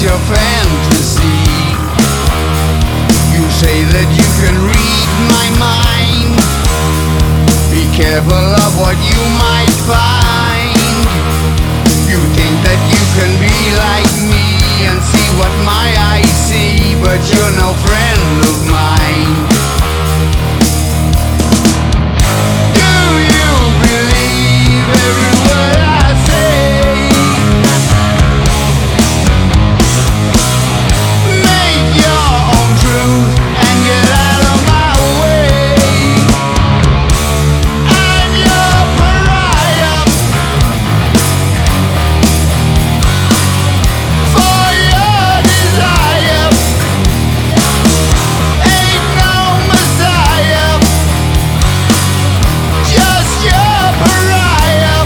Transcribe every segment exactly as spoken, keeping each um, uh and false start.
your fantasy. You say that you can read my mind. Be careful of what you might find. You think that you can be like me and see what my eyes see, but you're no friend of mine. Do you believe every word I say? Make your own truth and get out of my way. I'm your pariah for your desire. Ain't no messiah, just your pariah.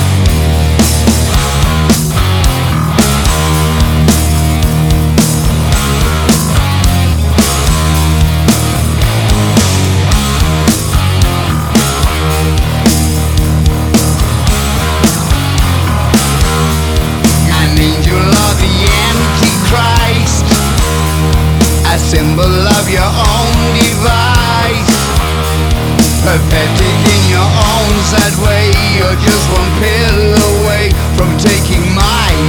An angel of the Antichrist, a symbol of your own device. Pathetic in your own sad way, you're just one pill away from taking my